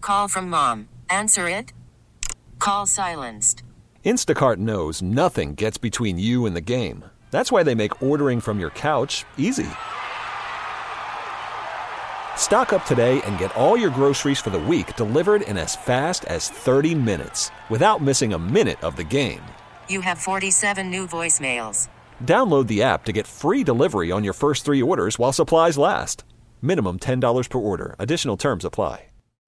Call from mom. Answer it. Call silenced. Instacart knows nothing gets between you and the game. That's why they make ordering from your couch easy. Stock up today and get all your groceries for the week delivered in as fast as 30 minutes without missing a minute of the game. You have 47 new voicemails. Download the app to get free delivery on your first 3 orders while supplies last. Minimum $10 per order. Additional terms apply.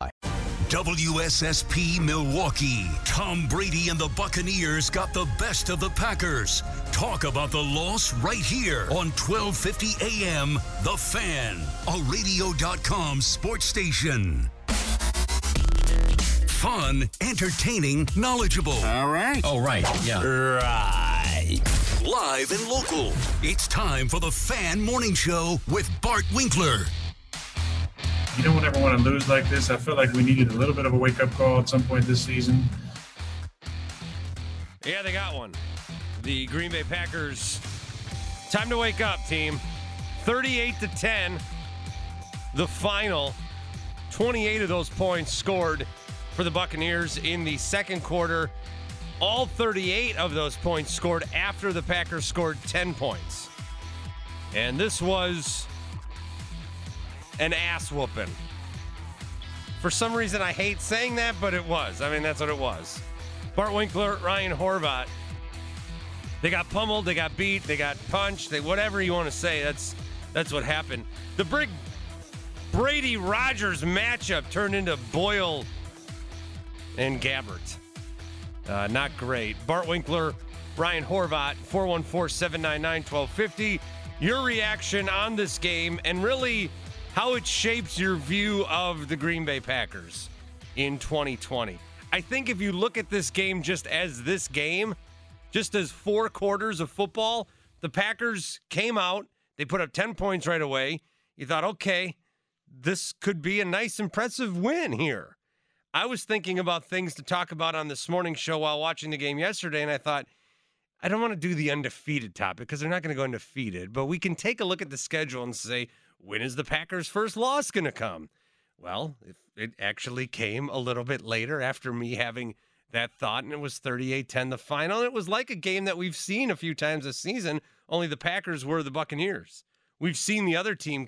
WSSP Milwaukee. Tom Brady and the Buccaneers got the best of the Packers. Talk about the loss right here on 1250 AM, The Fan, a radio.com sports station. Fun, entertaining, knowledgeable. All right. Oh, right. Yeah. Right. Live and local. It's time for the Fan Morning Show with Bart Winkler. You don't ever want to lose like this. I feel like we needed a little bit of a wake-up call at some point this season. Yeah, they got one. The Green Bay Packers. Time to wake up, team. 38-10. The final. 28 of those points scored for the Buccaneers in the second quarter. All 38 of those points scored after the Packers scored 10 points. And this was an ass whooping. For some reason, I hate saying that, but it was. I mean, that's what it was. Bart Winkler, Ryan Horvat. They got pummeled, they got beat, they got punched, whatever you want to say. That's what happened. The big Brady-Rodgers matchup turned into Boyle and Gabbert. Not great. Bart Winkler, Ryan Horvat, 414-799-1250. Your reaction on this game and really how it shapes your view of the Green Bay Packers in 2020. I think if you look at this game just as this game, just as 4 quarters of football, the Packers came out, they put up 10 points right away. You thought, okay, this could be a nice, impressive win here. I was thinking about things to talk about on this morning show while watching the game yesterday, and I thought, I don't want to do the undefeated topic because they're not going to go undefeated, but we can take a look at the schedule and say, when is the Packers' first loss going to come? Well, it actually came a little bit later after me having that thought, and it was 38-10 the final. And it was like a game that we've seen a few times this season, only the Packers were the Buccaneers. We've seen the other team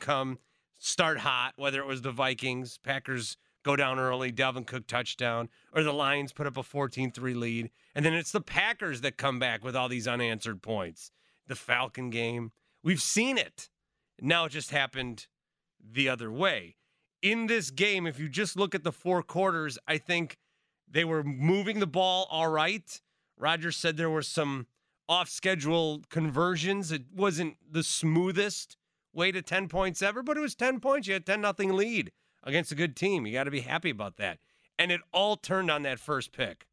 start hot, whether it was the Vikings, Packers go down early, Dalvin Cook touchdown, or the Lions put up a 14-3 lead. And then it's the Packers that come back with all these unanswered points. The Falcon game, we've seen it. Now it just happened the other way. In this game, if you just look at the 4 quarters, I think they were moving the ball all right. Rodgers said there were some off-schedule conversions. It wasn't the smoothest way to 10 points ever, but it was 10 points. You had 10-0 lead against a good team. You got to be happy about that. And it all turned on that first pick.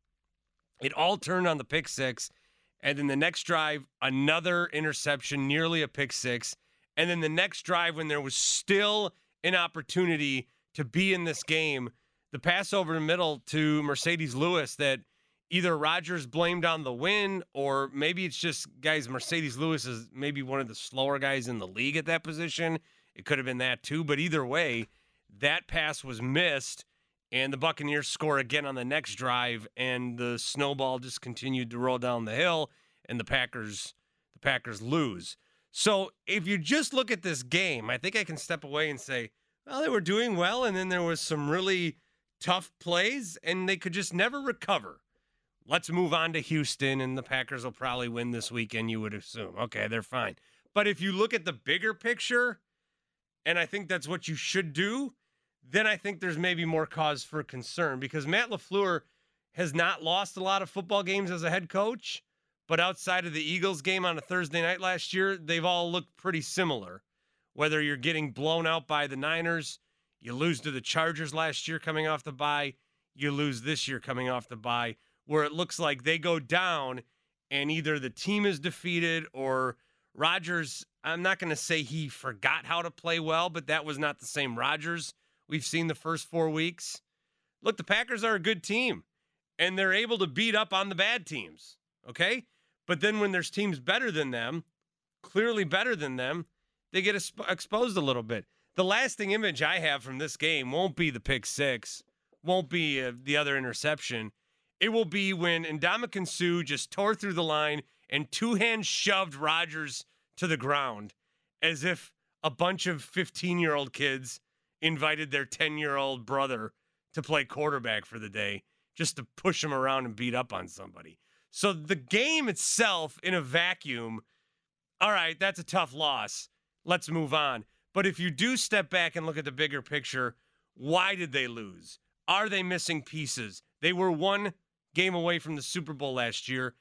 It all turned on the pick six. And then the next drive, another interception, nearly a pick six. And then the next drive, when there was still an opportunity to be in this game, the pass over the middle to Mercedes Lewis that either Rodgers blamed on the win or maybe it's just, guys, Mercedes Lewis is maybe one of the slower guys in the league at that position. It could have been that too. But either way, that pass was missed, and the Buccaneers score again on the next drive, and the snowball just continued to roll down the hill, and the Packers lose. So if you just look at this game, I think I can step away and say, well, they were doing well, and then there was some really tough plays, and they could just never recover. Let's move on to Houston, and the Packers will probably win this weekend, you would assume. Okay, they're fine. But if you look at the bigger picture, and I think that's what you should do, then I think there's maybe more cause for concern because Matt LaFleur has not lost a lot of football games as a head coach. But outside of the Eagles game on a Thursday night last year, they've all looked pretty similar. Whether you're getting blown out by the Niners, you lose to the Chargers last year coming off the bye, you lose this year coming off the bye, where it looks like they go down and either the team is defeated or Rodgers, I'm not going to say he forgot how to play well, but that was not the same Rodgers we've seen the first 4 weeks. Look, the Packers are a good team, and they're able to beat up on the bad teams, okay? But then when there's teams better than them, clearly better than them, they get exposed a little bit. The lasting image I have from this game won't be the pick six, won't be the other interception. It will be when Ndamukong Suh just tore through the line and two-hand shoved Rodgers to the ground as if a bunch of 15-year-old kids invited their 10-year-old brother to play quarterback for the day just to push him around and beat up on somebody. So the game itself in a vacuum, all right, that's a tough loss. Let's move on. But if you do step back and look at the bigger picture, why did they lose? Are they missing pieces? They were one game away from the Super Bowl last year.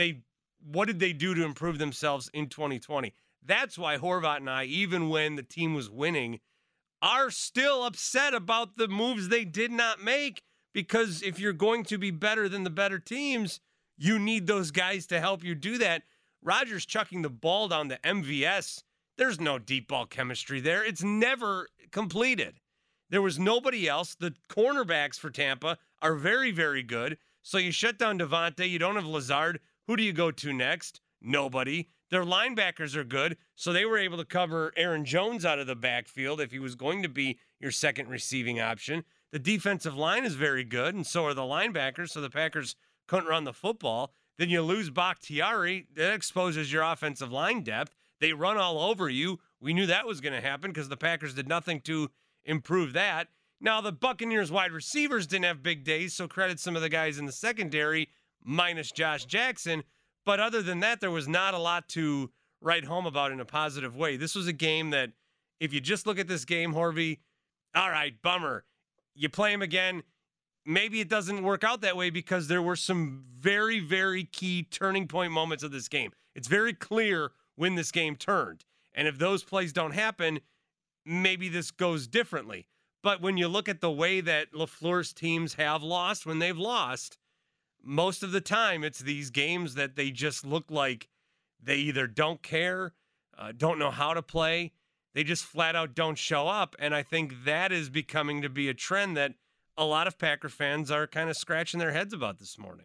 What did they do to improve themselves in 2020? That's why Horvat and I, even when the team was winning, are still upset about the moves they did not make, because if you're going to be better than the better teams, you need those guys to help you do that. Rodgers chucking the ball down to MVS, there's no deep ball chemistry there. It's never completed. There was nobody else. The cornerbacks for Tampa are very, very good. So you shut down Devontae. You don't have Lazard. Who do you go to next? Nobody. Their linebackers are good, so they were able to cover Aaron Jones out of the backfield if he was going to be your second receiving option. The defensive line is very good, and so are the linebackers, so the Packers couldn't run the football. Then you lose Bakhtiari. That exposes your offensive line depth. They run all over you. We knew that was going to happen because the Packers did nothing to improve that. Now, the Buccaneers wide receivers didn't have big days, so credit some of the guys in the secondary, minus Josh Jackson. But other than that, there was not a lot to write home about in a positive way. This was a game that, if you just look at this game, Horvey, all right, bummer. You play him again, maybe it doesn't work out that way because there were some very, very key turning point moments of this game. It's very clear when this game turned. And if those plays don't happen, maybe this goes differently. But when you look at the way that LaFleur's teams have lost when they've lost, most of the time, it's these games that they just look like they either don't care, don't know how to play. They just flat out don't show up. And I think that is becoming to be a trend that a lot of Packer fans are kind of scratching their heads about this morning.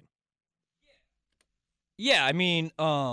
Yeah, I mean,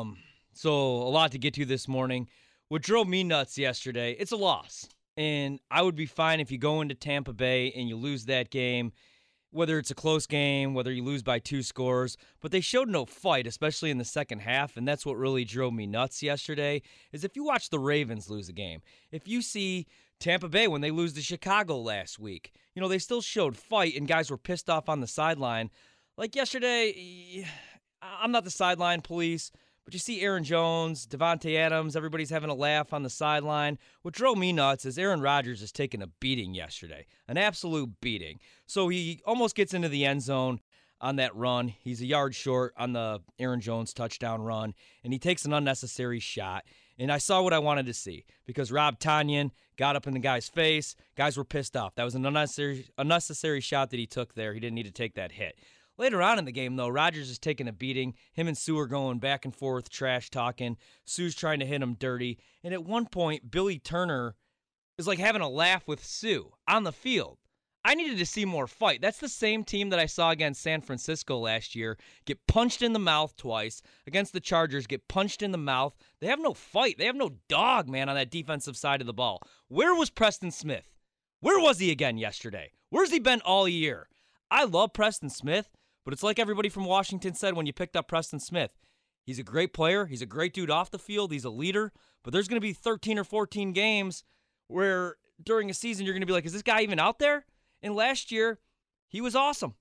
so a lot to get to this morning. What drove me nuts yesterday, it's a loss. And I would be fine if you go into Tampa Bay and you lose that game, whether it's a close game, whether you lose by 2 scores, but they showed no fight, especially in the second half, and that's what really drove me nuts yesterday, is if you watch the Ravens lose a game, if you see Tampa Bay when they lose to Chicago last week, they still showed fight and guys were pissed off on the sideline. Like yesterday, I'm not the sideline police, but you see Aaron Jones, Devontae Adams, everybody's having a laugh on the sideline. What drove me nuts is Aaron Rodgers is taking a beating yesterday, an absolute beating. So he almost gets into the end zone on that run. He's a yard short on the Aaron Jones touchdown run, and he takes an unnecessary shot. And I saw what I wanted to see because Rob Tonyan got up in the guy's face. Guys were pissed off. That was an unnecessary shot that he took there. He didn't need to take that hit. Later on in the game, though, Rodgers is taking a beating. Him and Suh are going back and forth, trash talking. Suh's trying to hit him dirty. And at one point, Billy Turner is like having a laugh with Suh on the field. I needed to see more fight. That's the same team that I saw against San Francisco last year get punched in the mouth twice. Against the Chargers, get punched in the mouth. They have no fight. They have no dog, man, on that defensive side of the ball. Where was Preston Smith? Where was he again yesterday? Where's he been all year? I love Preston Smith. But it's like everybody from Washington said when you picked up Preston Smith. He's a great player. He's a great dude off the field. He's a leader. But there's going to be 13 or 14 games where during a season you're going to be like, is this guy even out there? And last year, he was awesome.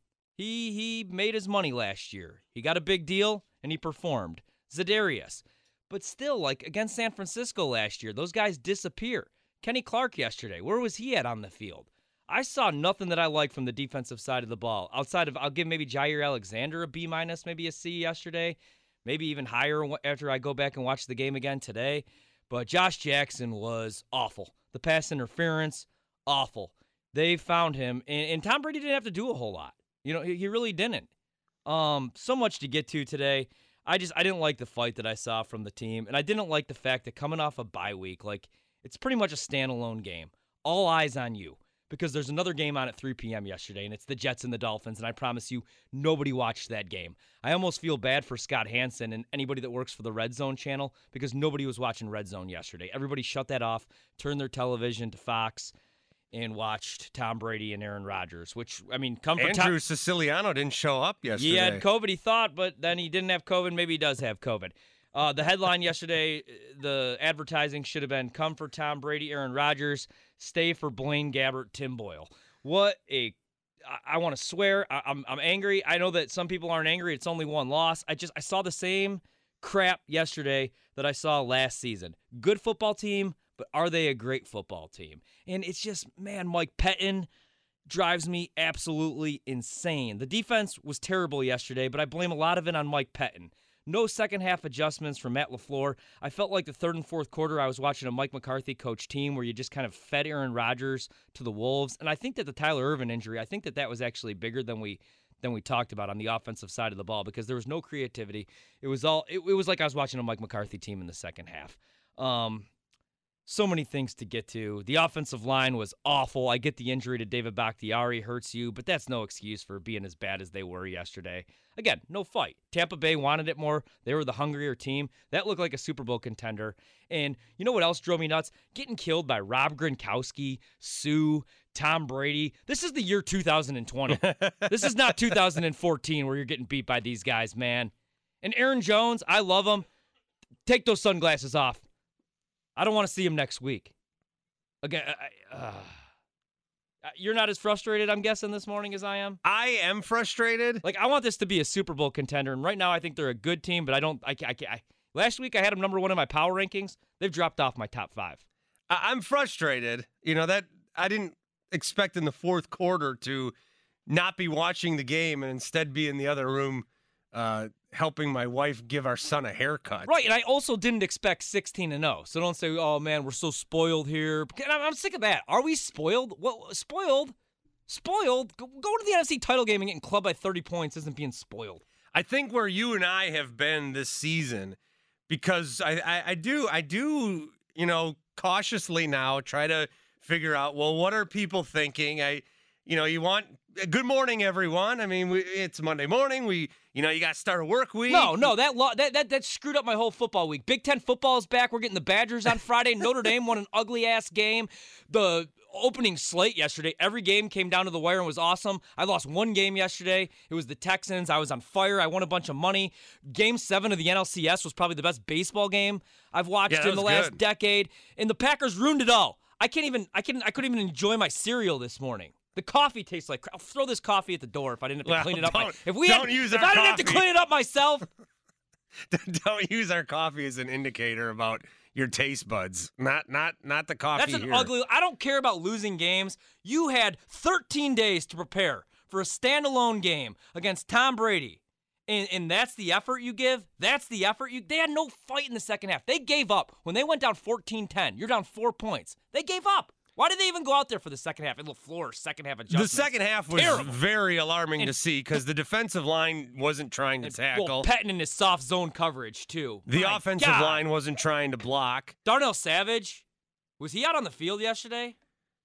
He made his money last year. He got a big deal, and he performed. Za'Darius. But still, like against San Francisco last year, those guys disappear. Kenny Clark yesterday, where was he at on the field? I saw nothing that I like from the defensive side of the ball. Outside of, I'll give maybe Jair Alexander a B-, maybe a C yesterday. Maybe even higher after I go back and watch the game again today. But Josh Jackson was awful. The pass interference, awful. They found him, and Tom Brady didn't have to do a whole lot. He really didn't. So much to get to today. I didn't like the fight that I saw from the team, and I didn't like the fact that coming off a bye week, like it's pretty much a standalone game. All eyes on you. Because there's another game on at 3 p.m. yesterday, and it's the Jets and the Dolphins, and I promise you, nobody watched that game. I almost feel bad for Scott Hansen and anybody that works for the Red Zone channel because nobody was watching Red Zone yesterday. Everybody shut that off, turned their television to Fox. and watched Tom Brady and Aaron Rodgers, which, I mean, Andrew Siciliano didn't show up yesterday. He had COVID, he thought, but then he didn't have COVID. Maybe he does have COVID. The headline yesterday, the advertising should have been, come for Tom Brady, Aaron Rodgers, stay for Blaine Gabbert, Tim Boyle. I want to swear. I'm angry. I know that some people aren't angry. It's only one loss. I saw the same crap yesterday that I saw last season. Good football team, but are they a great football team? And it's just, man, Mike Pettin drives me absolutely insane. The defense was terrible yesterday, but I blame a lot of it on Mike Pettin. No second-half adjustments from Matt LaFleur. I felt like the third and fourth quarter I was watching a Mike McCarthy coach team where you just kind of fed Aaron Rodgers to the wolves. And I think that the Tyler Ervin injury, I think that was actually bigger than we talked about on the offensive side of the ball because there was no creativity. It was like I was watching a Mike McCarthy team in the second half. So many things to get to. The offensive line was awful. I get the injury to David Bakhtiari hurts you, but that's no excuse for being as bad as they were yesterday. Again, no fight. Tampa Bay wanted it more. They were the hungrier team. That looked like a Super Bowl contender. And you know what else drove me nuts? Getting killed by Rob Gronkowski, Sue, Tom Brady. This is the year 2020. This is not 2014 where you're getting beat by these guys, man. And Aaron Jones, I love him. Take those sunglasses off. I don't want to see him next week. Again, you're not as frustrated, I'm guessing, this morning as I am? I am frustrated. Like, I want this to be a Super Bowl contender, and right now I think they're a good team, but last week I had them number one in my power rankings. They've dropped off my top 5. I'm frustrated. You know, that I didn't expect in the fourth quarter to not be watching the game and instead be in the other room helping my wife give our son a haircut. Right, and I also didn't expect 16-0. So don't say, oh, man, we're so spoiled here. I'm sick of that. Are we spoiled? Well, spoiled? Spoiled? Go to the NFC title game and getting clubbed by 30 points isn't being spoiled. I think where you and I have been this season, because I do, you know, cautiously now try to figure out, well, what are people thinking? You want good morning, everyone. I mean, it's Monday morning. You got to start a work week. No, that screwed up my whole football week. Big Ten football is back. We're getting the Badgers on Friday. Notre Dame won an ugly-ass game. The opening slate yesterday, every game came down to the wire and was awesome. I lost one game yesterday. It was the Texans. I was on fire. I won a bunch of money. Game 7 of the NLCS was probably the best baseball game I've watched in the last decade. And the Packers ruined it all. I couldn't even enjoy my cereal this morning. The coffee tastes like crap. I'll throw this coffee at the door if I didn't have to clean it up. If I didn't have to clean it up myself. Don't use our coffee as an indicator about your taste buds. Not the coffee. That's an ugly. I don't care about losing games. You had 13 days to prepare for a standalone game against Tom Brady. And that's the effort you give? That's the effort they had no fight in the second half. They gave up. When they went down 14-10, you're down 4 points. They gave up. Why did they even go out there for the second half? And LaFleur, second half adjustments. The second half was terrible. Very alarming to see because the defensive line wasn't trying to tackle. Well, Pettin in his soft zone coverage, too. The offensive line wasn't trying to block. Darnell Savage, was he out on the field yesterday?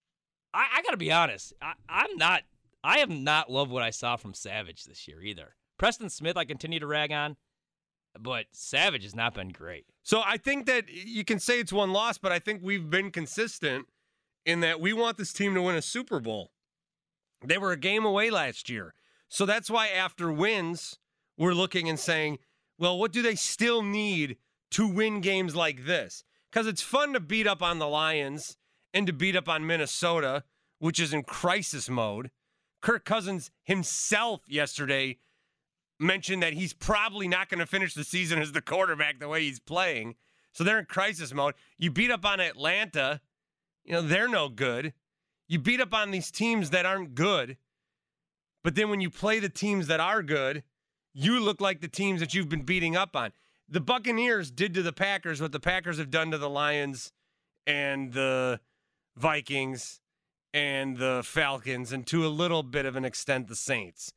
I got to be honest. I have not loved what I saw from Savage this year either. Preston Smith, I continue to rag on, but Savage has not been great. So I think that you can say it's one loss, but I think we've been consistent in that we want this team to win a Super Bowl. They were a game away last year. So that's why after wins, we're looking and saying, well, what do they still need to win games like this? Because it's fun to beat up on the Lions and to beat up on Minnesota, which is in crisis mode. Kirk Cousins himself yesterday mentioned that he's probably not going to finish the season as the quarterback the way he's playing. So they're in crisis mode. You beat up on Atlanta. They're no good. You beat up on these teams that aren't good. But then when you play the teams that are good, you look like the teams that you've been beating up on. The Buccaneers did to the Packers what the Packers have done to the Lions and the Vikings and the Falcons and to a little bit of an extent the Saints.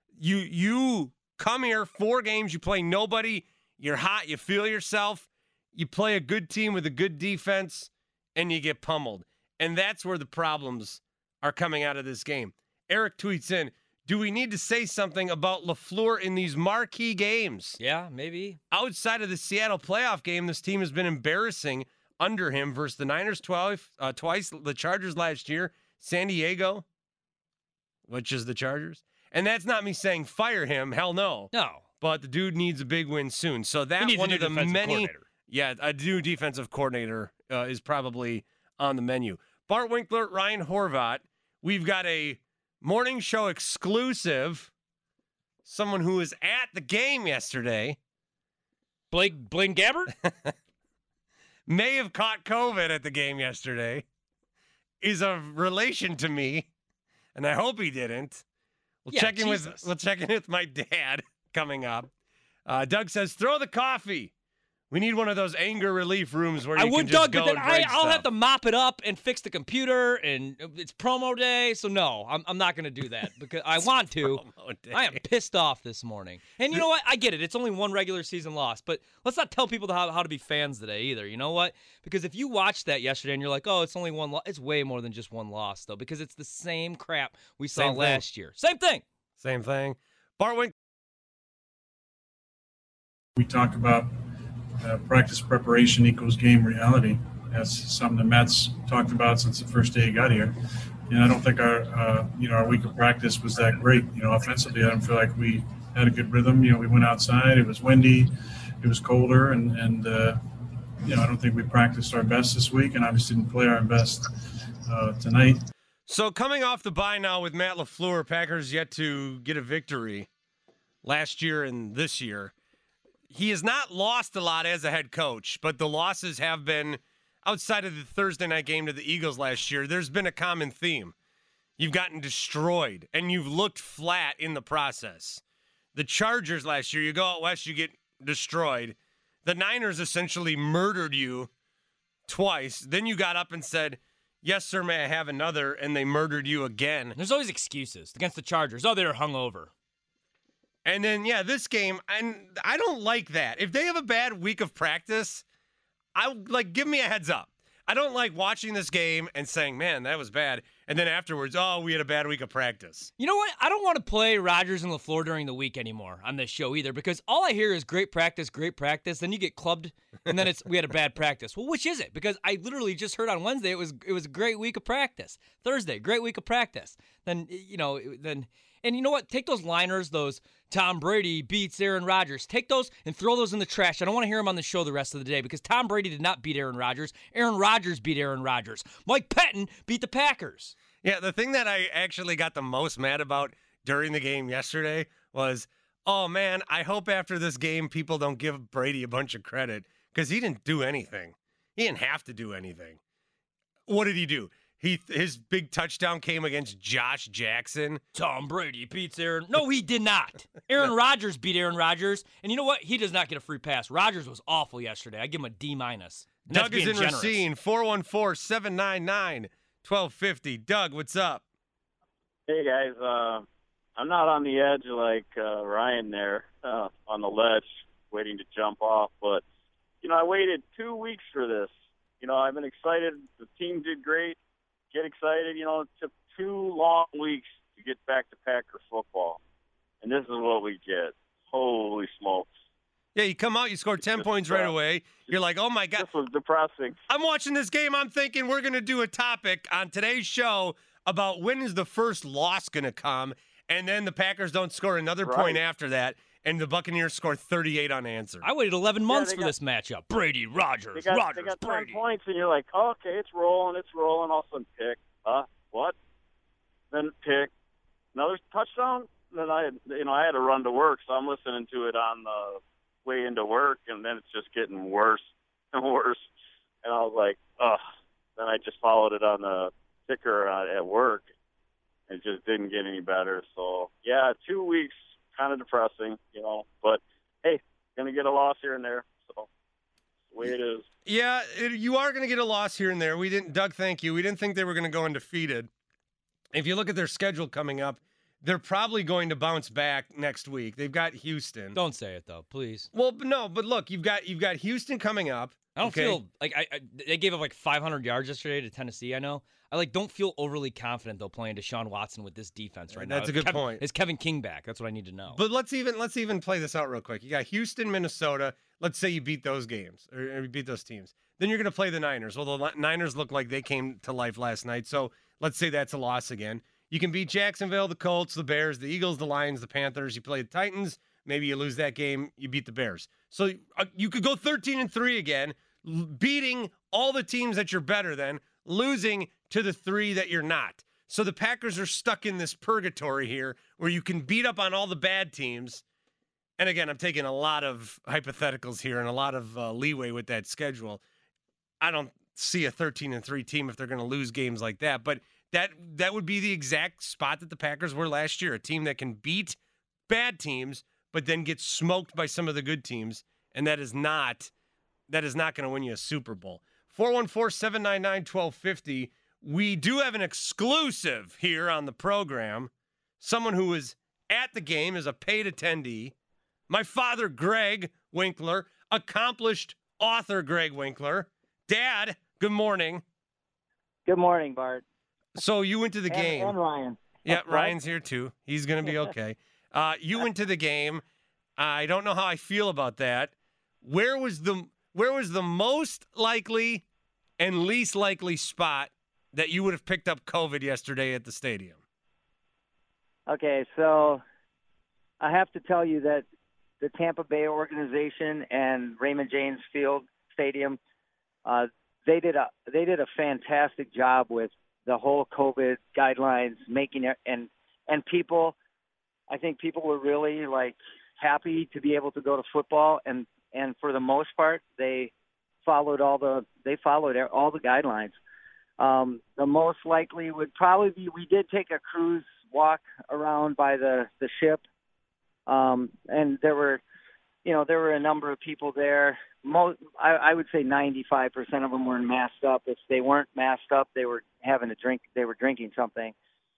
You come here, 4 games, you play nobody, you're hot, you feel yourself, you play a good team with a good defense, and you get pummeled. And that's where the problems are coming out of this game. Eric tweets in, do we need to say something about LaFleur in these marquee games? Yeah, maybe. Outside of the Seattle playoff game, this team has been embarrassing under him versus the Niners twice, the Chargers last year, San Diego, which is the Chargers. And that's not me saying fire him. Hell no. No. But the dude needs a big win soon. So that He needs one a of new the defensive many. coordinator. Yeah, a new defensive coordinator is probably on the menu. Bart Winkler, Ryan Horvat. We've got a morning show exclusive. Someone who was at the game yesterday. Blaine Gabbert? May have caught COVID at the game yesterday. Is a relation to me, and I hope he didn't. We'll check in with my dad coming up. Doug says, throw the coffee. We need one of those anger relief rooms where you can just go and break I'll have stuff. to mop it up and fix the computer, and it's promo day, so no, I'm not going to do that because I want to. Promo day. I am pissed off this morning. And you know what? I get it. It's only one regular season loss, but let's not tell people how to be fans today either. You know what? Because if you watched that yesterday and you're like, oh, it's only one loss, it's way more than just one loss, though, because it's the same crap we saw last year. Same thing. Same thing. Bart Winkler. We talk about practice preparation equals game reality. That's something the Mets talked about since the first day he got here. And I don't think our week of practice was that great. Offensively, I don't feel like we had a good rhythm. We went outside. It was windy. It was colder, and I don't think we practiced our best this week, and obviously didn't play our best tonight. So coming off the bye now with Matt LaFleur, Packers yet to get a victory last year and this year. He has not lost a lot as a head coach, but the losses have been outside of the Thursday night game to the Eagles last year. There's been a common theme. You've gotten destroyed, and you've looked flat in the process. The Chargers last year, you go out west, you get destroyed. The Niners essentially murdered you twice. Then you got up and said, yes, sir, may I have another? And they murdered you again. There's always excuses against the Chargers. Oh, they were hungover. And then, this game, and I don't like that. If they have a bad week of practice, give me a heads up. I don't like watching this game and saying, man, that was bad. And then afterwards, oh, we had a bad week of practice. You know what? I don't want to play Rodgers and LaFleur during the week anymore on this show either, because all I hear is great practice. Then you get clubbed, and then we had a bad practice. Well, which is it? Because I literally just heard on Wednesday it was a great week of practice. Thursday, great week of practice. And you know what? Take those liners, those Tom Brady beats Aaron Rodgers. Take those and throw those in the trash. I don't want to hear him on the show the rest of the day because Tom Brady did not beat Aaron Rodgers. Aaron Rodgers beat Aaron Rodgers. Mike Pettin beat the Packers. Yeah, the thing that I actually got the most mad about during the game yesterday was, oh, man, I hope after this game people don't give Brady a bunch of credit because he didn't do anything. He didn't have to do anything. What did he do? His big touchdown came against Josh Jackson. Tom Brady beats Aaron. No, he did not. Aaron Rodgers beat Aaron Rodgers. And you know what? He does not get a free pass. Rodgers was awful yesterday. I give him a D-. Doug is in Racine, 414-799-1250. Doug, what's up? Hey, guys. I'm not on the edge like Ryan there on the ledge waiting to jump off. But, I waited 2 weeks for this. I've been excited. The team did great. Get excited. It took 2 long weeks to get back to Packer football. And this is what we get. Holy smokes. Yeah, you come out, you score 10 points right away. You're like, oh, my God. This was depressing. I'm watching this game. I'm thinking we're going to do a topic on today's show about when is the first loss going to come. And then the Packers don't score another point after that. And the Buccaneers score 38 unanswered. I waited 11 months for this matchup. Brady, Rodgers, they got 10 points, and you're like, oh, okay, it's rolling. All of a sudden, pick. What? Then pick. Another touchdown. Then I had to run to work, so I'm listening to it on the way into work, and then it's just getting worse and worse. And I was like, ugh. Then I just followed it on the ticker at work. It just didn't get any better. So, 2 weeks. Kind of depressing, but hey, going to get a loss here and there. So, the way it is. Yeah, you are going to get a loss here and there. Doug, thank you. We didn't think they were going to go undefeated. If you look at their schedule coming up, they're probably going to bounce back next week. They've got Houston. Don't say it though, please. Well, no, but look, you've got Houston coming up. I don't feel like they gave up like 500 yards yesterday to Tennessee. I know. I don't feel overly confident though playing Deshaun Watson with this defense right now. That's a good point. Is Kevin King back? That's what I need to know. But let's even play this out real quick. You got Houston, Minnesota. Let's say you beat those games or you beat those teams. Then you're going to play the Niners. Well, the Niners look like they came to life last night. So Let's say that's a loss again. You can beat Jacksonville, the Colts, the Bears, the Eagles, the Lions, the Panthers. You play the Titans. Maybe you lose that game. You beat the Bears. So you could go 13-3 again, beating all the teams that you're better than, losing to the 3 that you're not. So the Packers are stuck in this purgatory here where you can beat up on all the bad teams. And again, I'm taking a lot of hypotheticals here and a lot of leeway with that schedule. I don't see a 13-3 team if they're going to lose games like that. But that would be the exact spot that the Packers were last year, a team that can beat bad teams but then get smoked by some of the good teams, and that is not going to win you a Super Bowl. 414-799-1250. We do have an exclusive here on the program. Someone who was at the game is a paid attendee. My father, Greg Winkler, accomplished author Greg Winkler. Dad, good morning. Good morning, Bart. So you went to the game. And Ryan. Yeah, Ryan's here too. He's going to be okay. You went to the game. I don't know how I feel about that. Where was the most likely and least likely spot that you would have picked up COVID yesterday at the stadium? Okay, so I have to tell you that the Tampa Bay organization and Raymond James Field Stadium, they did a fantastic job with the whole COVID guidelines, making it and people. I think people were really happy to be able to go to football, and for the most part, they followed all the guidelines. The most likely would probably be, we did take a cruise walk around by the ship, and there were a number of people there. I would say 95% of them were masked up. If they weren't masked up, they were having a drink. They were drinking something.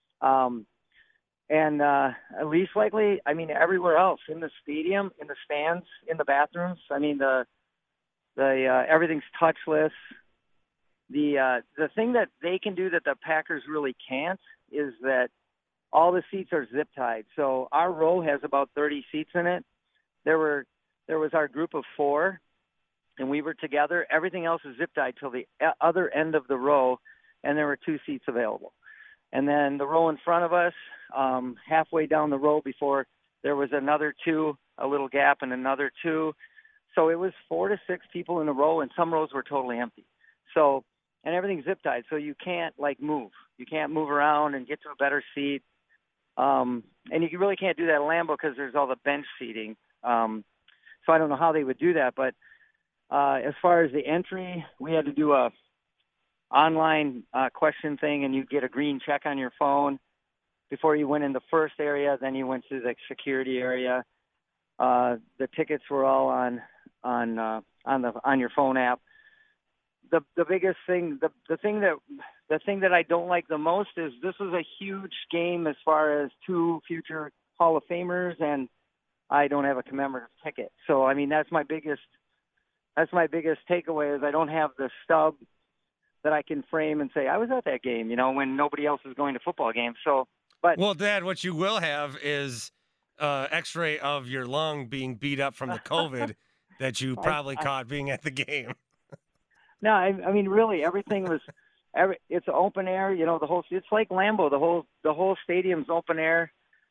And at least likely, everywhere else in the stadium, in the stands, in the bathrooms. The everything's touchless. The thing that they can do that the Packers really can't is that all the seats are zip tied. So our row has about 30 seats in it. There was our group of 4, and we were together. Everything else is zip tied till the other end of the row, and there were 2 seats available. And then the row in front of us, halfway down the row before, there was another 2, a little gap, and another 2. So it was 4 to 6 people in a row, and some rows were totally empty. So, and everything's zip tied, so you can't move. You can't move around and get to a better seat. And you really can't do that at Lambeau because there's all the bench seating. So I don't know how they would do that, but as far as the entry, we had to do a online question thing, and you get a green check on your phone before you went in the first area. Then you went to the security area. The tickets were all on your phone app. The biggest thing, the thing that I don't like the most is this was a huge game as far as 2 future Hall of Famers, and I don't have a commemorative ticket. So that's my biggest takeaway is I don't have the stub that I can frame and say I was at that game, when nobody else is going to football games. So, well, Dad, what you will have is X-ray of your lung being beat up from the COVID that you probably caught being at the game. No, really, everything was. It's open air, it's like Lambeau. The whole stadium's open air.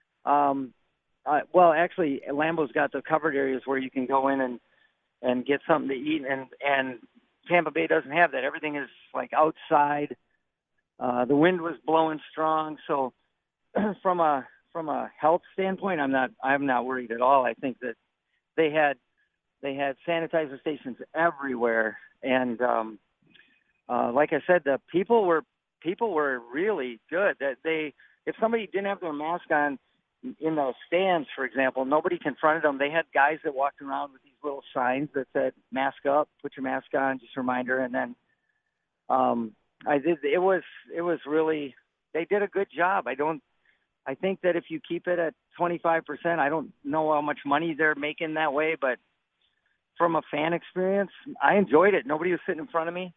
Well, actually, Lambeau's got the covered areas where you can go in and get something to eat, and Tampa Bay doesn't have that. Everything is outside. The wind was blowing strong, so from a health standpoint, I'm not worried at all. I think that they had sanitizer stations everywhere, and like I said, the people were really good. That if somebody didn't have their mask on in the stands, for example, nobody confronted them. They had guys that walked around with these little signs that said "mask up," "put your mask on," just a reminder. And then it was really, they did a good job. I think that if you keep it at 25%, I don't know how much money they're making that way, but from a fan experience, I enjoyed it. Nobody was sitting in front of me.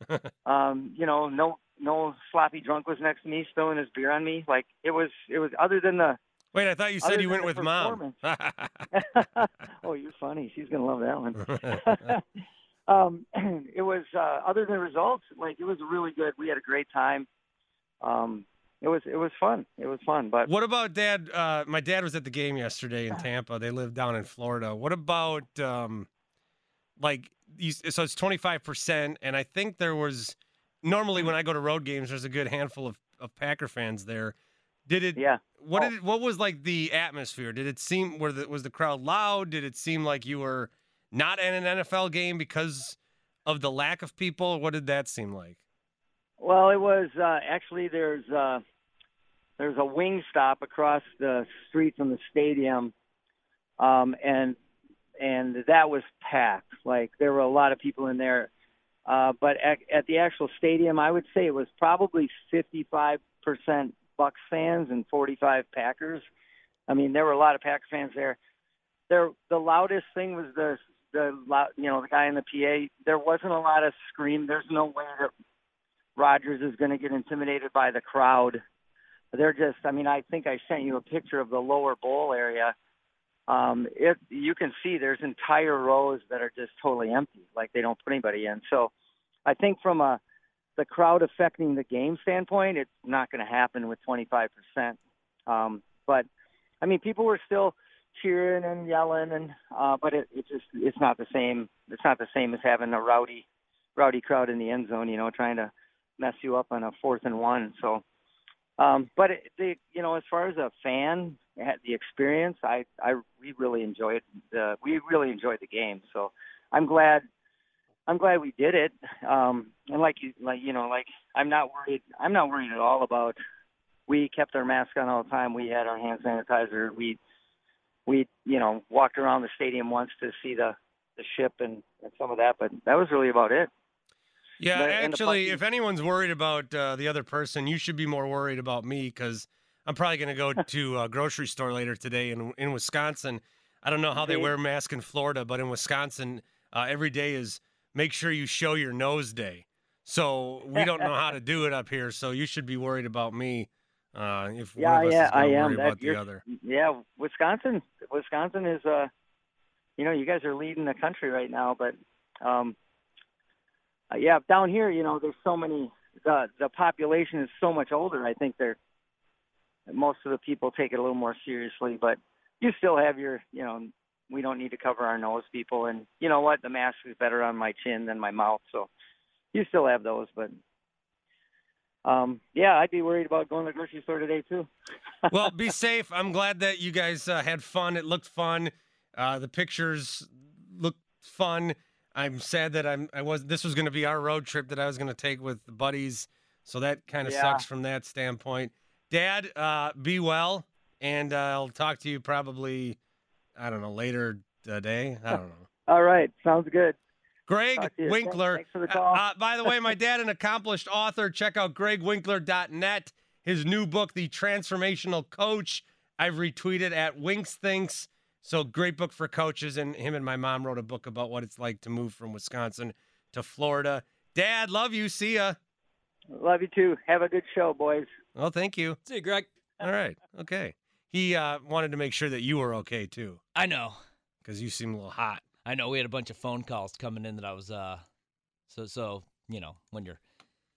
No sloppy drunk was next to me spilling his beer on me. It was other than the. Wait, I thought you said you went with Mom. Oh, you're funny. She's gonna love that one. It was other than the results, it was really good. We had a great time. It was fun. It was fun. But what about Dad? My dad was at the game yesterday in Tampa. They live down in Florida. What about so it's 25%, and I think there was normally when I go to road games, there's a good handful of Packer fans there. Did it? Yeah. What was like the atmosphere? Did it seem was the crowd loud? Did it seem like you were not in an NFL game because of the lack of people? What did that seem like? Well, it was actually there's a wing stop across the street from the stadium, and that was packed. Like there were a lot of people in there, but at the actual stadium, I would say it was probably 55% Bucs fans and 45 Packers. I mean, there were a lot of Packer fans there. The loudest thing was the guy in the PA. There wasn't a lot of scream. There's no way that Rodgers is going to get intimidated by the crowd. They're just, I mean, I think I sent you a picture of the lower bowl area. You can see there's entire rows that are just totally empty, like they don't put anybody in. So I think from the crowd affecting the game standpoint, it's not going to happen with 25%. But I mean, people were still cheering and yelling, and but it's not the same. It's not the same as having a rowdy crowd in the end zone, trying to mess you up on a 4th and 1. So, but as far as a fan, the experience, we really enjoyed the game. So I'm glad we did it. And I'm not worried at all about. We kept our mask on all the time. We had our hand sanitizer. We walked around the stadium once to see the ship and some of that, but that was really about it. Yeah, actually, if anyone's worried about the other person, you should be more worried about me because I'm probably going to go to a grocery store later today in Wisconsin. I don't know how they wear masks in Florida, but in Wisconsin, every day is make sure you show your nose day. So we don't know how to do it up here, so you should be worried about me. If one of us is going to worry about the other. Yeah, Wisconsin is, you guys are leading the country right now, but down here, there's so many, the population is so much older. I think most of the people take it a little more seriously, but you still have your, we don't need to cover our nose, people. And you know what? The mask is better on my chin than my mouth. So you still have those, but I'd be worried about going to the grocery store today too. Well, be safe. I'm glad that you guys had fun. It looked fun. The pictures looked fun. I'm sad that this was going to be our road trip that I was going to take with the buddies. So that kind of sucks from that standpoint. Dad, be well. And I'll talk to you probably, I don't know, later today. I don't know. All right. Sounds good. Greg Winkler. Thanks for the call. By the way, my dad, an accomplished author. Check out gregwinkler.net. His new book, The Transformational Coach, I've retweeted at Winks Thinks. So great book for coaches. And him and my mom wrote a book about what it's like to move from Wisconsin to Florida. Dad, love you. See ya. Love you too. Have a good show, boys. Well, thank you. See you, Greg. All right. Okay. He wanted to make sure that you were okay, too. I know. Because you seem a little hot. I know. We had a bunch of phone calls coming in that I was, so when you're,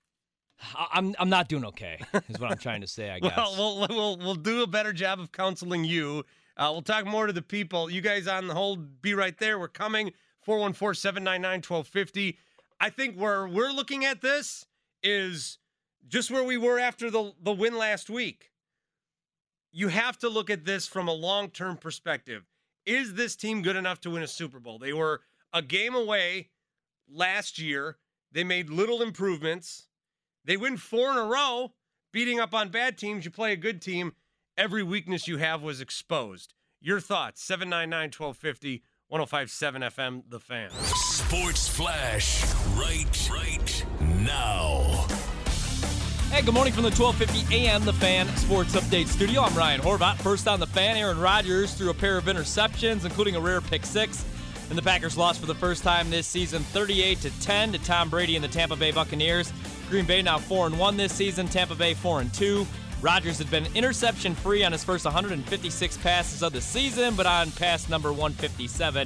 I'm not doing okay, is what I'm trying to say, I guess. Well, we'll do a better job of counseling you. We'll talk more to the people. You guys on the hold, be right there. We're coming. 414-799-1250. I think where we're looking at this is just where we were after the win last week. You have to look at this from a long-term perspective. Is this team good enough to win a Super Bowl? They were a game away last year. They made little improvements. They win 4 in a row, beating up on bad teams. You play a good team. Every weakness you have was exposed. Your thoughts, 799-1250, 105.7 FM, The Fan. Sports Flash, right now. Hey, good morning from the 1250 AM The Fan Sports Update Studio. I'm Ryan Horvat. First on The Fan, Aaron Rodgers threw a pair of interceptions, including a rare pick six. And the Packers lost for the first time this season, 38-10 to Tom Brady and the Tampa Bay Buccaneers. Green Bay now 4-1 this season, Tampa Bay 4-2. Rodgers had been interception-free on his first 156 passes of the season, but on pass number 157,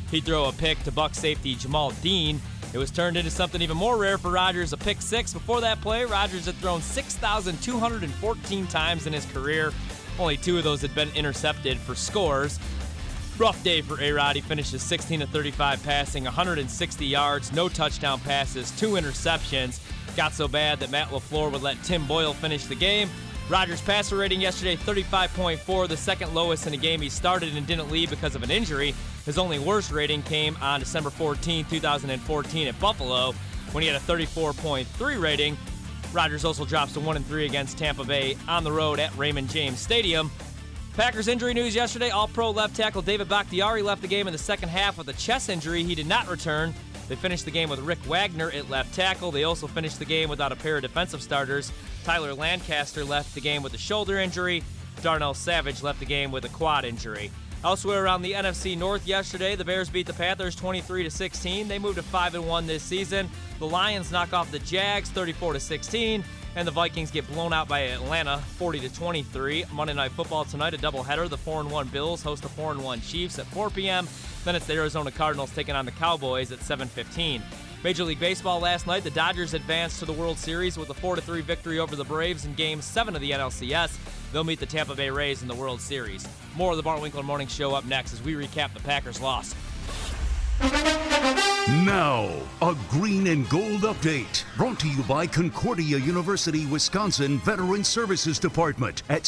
He'd throw a pick to Buck safety Jamal Dean. It was turned into something even more rare for Rodgers, a pick six. Before that play, Rodgers had thrown 6,214 times in his career. Only 2 of those had been intercepted for scores. Rough day for A-Rod. He finishes 16 of 35 passing, 160 yards, no touchdown passes, 2 interceptions. Got so bad that Matt LaFleur would let Tim Boyle finish the game. Rodgers' passer rating yesterday, 35.4, the second lowest in a game he started and didn't leave because of an injury. His only worst rating came on December 14, 2014 at Buffalo when he had a 34.3 rating. Rodgers also drops to 1-3 against Tampa Bay on the road at Raymond James Stadium. Packers injury news yesterday. All-Pro left tackle David Bakhtiari left the game in the second half with a chest injury. He did not return. They finished the game with Rick Wagner at left tackle. They also finished the game without a pair of defensive starters. Tyler Lancaster left the game with a shoulder injury. Darnell Savage left the game with a quad injury. Elsewhere around the NFC North yesterday, the Bears beat the Panthers 23-16. They moved to 5-1 this season. The Lions knock off the Jags 34-16. And the Vikings get blown out by Atlanta 40-23. Monday Night Football tonight, a doubleheader. The 4-1 Bills host the 4-1 Chiefs at 4 p.m. Then it's the Arizona Cardinals taking on the Cowboys at 7:15. Major League Baseball last night, the Dodgers advanced to the World Series with a 4-3 victory over the Braves in Game 7 of the NLCS. They'll meet the Tampa Bay Rays in the World Series. More of the Bart Winkler Morning Show up next as we recap the Packers' loss. Now, a green and gold update brought to you by Concordia University, Wisconsin Veteran Services Department at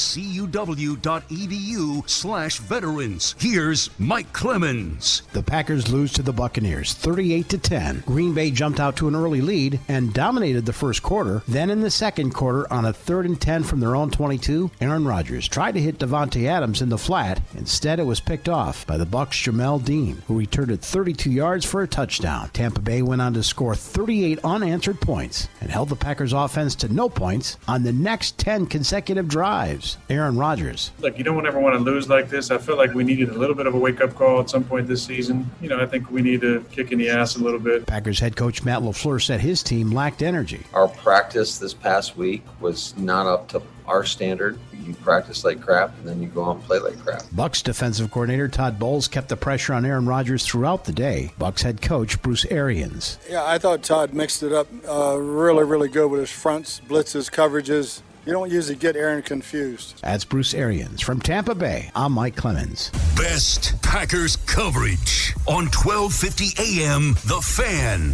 cuw.edu/veterans. Here's Mike Clemens. The Packers lose to the Buccaneers 38-10. Green Bay jumped out to an early lead and dominated the first quarter. Then in the second quarter, on a 3rd and 10 from their own 22, Aaron Rodgers tried to hit Davante Adams in the flat. Instead, it was picked off by the Bucs' Jamel Dean, who returned it 32 yards for a touchdown. Tampa Bay went on to score 38 unanswered points and held the Packers' offense to no points on the next 10 consecutive drives. Aaron Rodgers. Look, you don't ever want to lose like this. I feel like we needed a little bit of a wake-up call at some point this season. I think we need to kick in the ass a little bit. Packers head coach Matt LaFleur said his team lacked energy. Our practice this past week was not up to our standard. You practice like crap, and then you go out and play like crap. Bucs defensive coordinator Todd Bowles kept the pressure on Aaron Rodgers throughout the day. Bucs head coach Bruce Arians. Yeah, I thought Todd mixed it up really, really good with his fronts, blitzes, coverages. You don't usually get Aaron confused. That's Bruce Arians. From Tampa Bay, I'm Mike Clemens. Best Packers coverage on 1250 AM The Fan.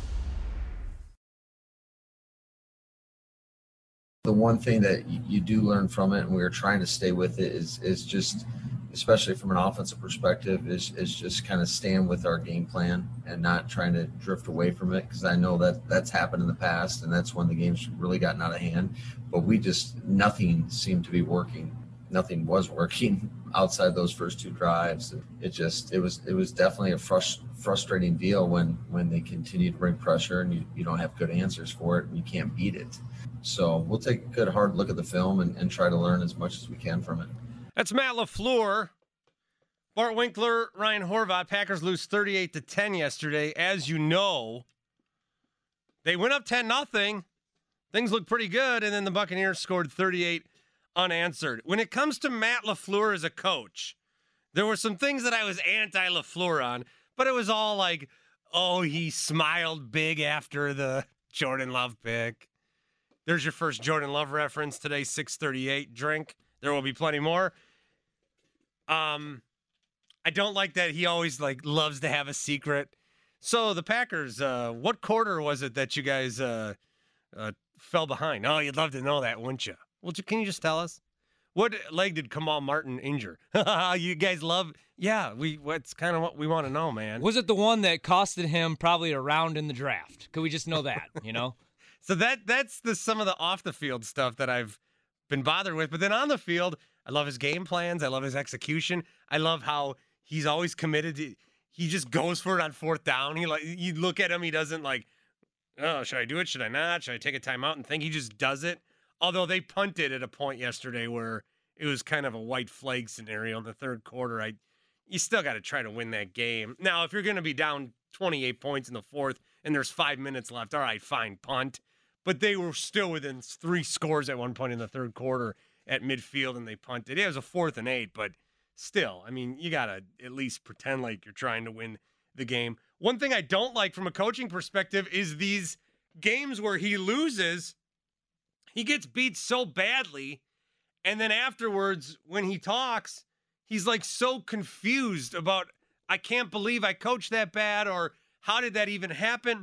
The one thing that you do learn from it, and we were trying to stay with it, is just, especially from an offensive perspective, is just kind of staying with our game plan and not trying to drift away from it, because I know that's happened in the past, and that's when the game's really gotten out of hand. But nothing seemed to be working. Nothing was working outside those first 2 drives. It was definitely a frustrating deal when they continue to bring pressure and you don't have good answers for it and you can't beat it. So we'll take a good hard look at the film and try to learn as much as we can from it. That's Matt LaFleur. Bart Winkler, Ryan Horvath. Packers lose 38-10 yesterday. As you know, they went up 10-0. Things looked pretty good, and then the Buccaneers scored 38 unanswered. When it comes to Matt LaFleur as a coach, there were some things that I was anti-LaFleur on, but it was all like, oh, he smiled big after the Jordan Love pick. There's your first Jordan Love reference today, 6:38. Drink. There will be plenty more. I don't like that he always loves to have a secret. So the Packers, what quarter was it that you guys fell behind? Oh, you'd love to know that, wouldn't you? Well, can you just tell us? What leg did Kamal Martin injure? You guys love... Yeah, that's kind of what we want to know, man. Was it the one that costed him probably a round in the draft? Could we just know that, So that's some of the off-the-field stuff that I've been bothered with. But then on the field, I love his game plans. I love his execution. I love how he's always committed to... He just goes for it on 4th down. You look at him, he doesn't oh, should I do it? Should I not? Should I take a timeout and think? He just does it. Although they punted at a point yesterday where it was kind of a white flag scenario in the 3rd quarter. You still got to try to win that game. Now, if you're going to be down 28 points in the 4th and there's 5 minutes left, all right, fine, punt. But they were still within 3 scores at one point in the 3rd quarter at midfield, and they punted. It was a 4th and 8, but still, I mean, you got to at least pretend like you're trying to win the game. One thing I don't like from a coaching perspective is these games where he loses, he gets beat so badly, and then afterwards, when he talks, he's like so confused about, I can't believe I coached that bad, or how did that even happen?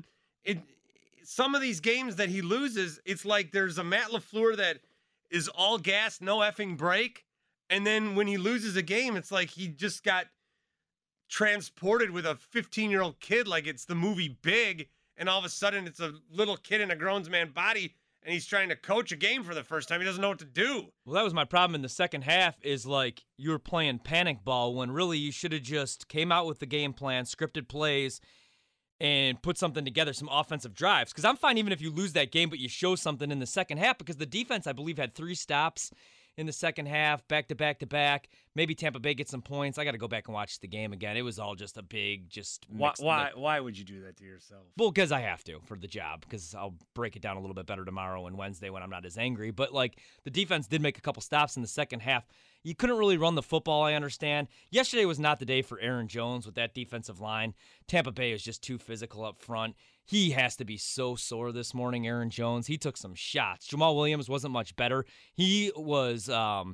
Some of these games that he loses, it's like there's a Matt LaFleur that is all gas, no effing break. And then when he loses a game, it's like he just got transported with a 15-year-old kid, like it's the movie Big, and all of a sudden it's a little kid in a grown man's body, and he's trying to coach a game for the first time. He doesn't know what to do. Well, that was my problem in the second half, is like you were playing panic ball when really you should have just came out with the game plan, scripted plays, and put something together, some offensive drives. Because I'm fine even if you lose that game, but you show something in the second half, because the defense, I believe, had 3 stops in the second half, back to back to back. Maybe Tampa Bay gets some points. I got to go back and watch the game again. It was all just a big, just mixed. Why would you do that to yourself? Well, because I have to for the job, because I'll break it down a little bit better tomorrow and Wednesday when I'm not as angry. But, like, the defense did make a couple stops in the second half. You couldn't really run the football, I understand. Yesterday was not the day for Aaron Jones with that defensive line. Tampa Bay is just too physical up front. He has to be so sore this morning, Aaron Jones. He took some shots. Jamal Williams wasn't much better. He was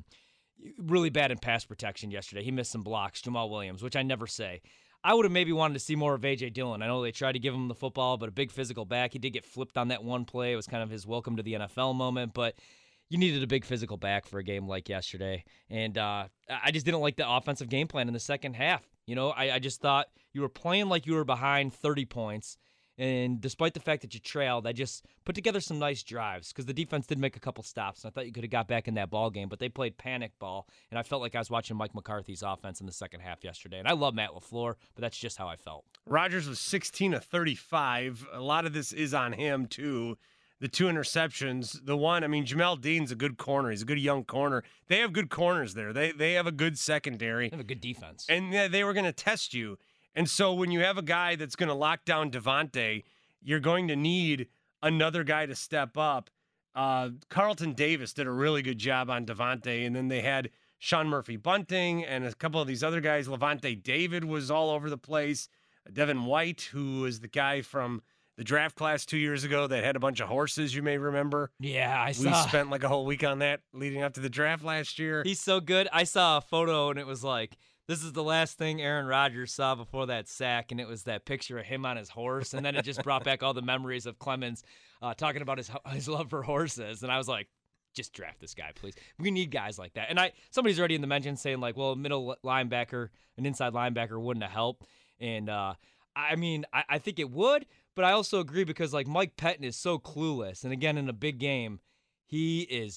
really bad in pass protection yesterday. He missed some blocks, Jamal Williams, which I never say. I would have maybe wanted to see more of A.J. Dillon. I know they tried to give him the football, but a big physical back. He did get flipped on that one play. It was kind of his welcome to the NFL moment, but you needed a big physical back for a game like yesterday. And I just didn't like the offensive game plan in the second half. You know, I just thought you were playing like you were behind 30 points. And despite the fact that you trailed, I just put together some nice drives because the defense did make a couple stops. And I thought you could have got back in that ball game, but they played panic ball. And I felt like I was watching Mike McCarthy's offense in the second half yesterday. And I love Matt LaFleur, but that's just how I felt. Rodgers was 16 of 35. A lot of this is on him, too. The 2 interceptions. The one, I mean, Jamel Dean's a good corner. He's a good young corner. They have good corners there. They have a good secondary. They have a good defense. And they were going to test you. And so when you have a guy that's going to lock down Devontae, you're going to need another guy to step up. Carlton Davis did a really good job on Devontae, and then they had Sean Murphy-Bunting and a couple of these other guys. Levante David was all over the place. Devin White, who is the guy from the draft class 2 years ago that had a bunch of horses, you may remember. Yeah, I saw. We spent like a whole week on that leading up to the draft last year. He's so good. I saw a photo, and it was like, this is the last thing Aaron Rodgers saw before that sack, and it was that picture of him on his horse, and then it just brought back all the memories of Clemens talking about his love for horses, and I was like, just draft this guy, please. We need guys like that. And somebody's already in the mention saying, like, well, a middle linebacker, an inside linebacker wouldn't have helped, and I mean, I think it would, but I also agree because, like, Mike Pettin is so clueless, and again, in a big game, he's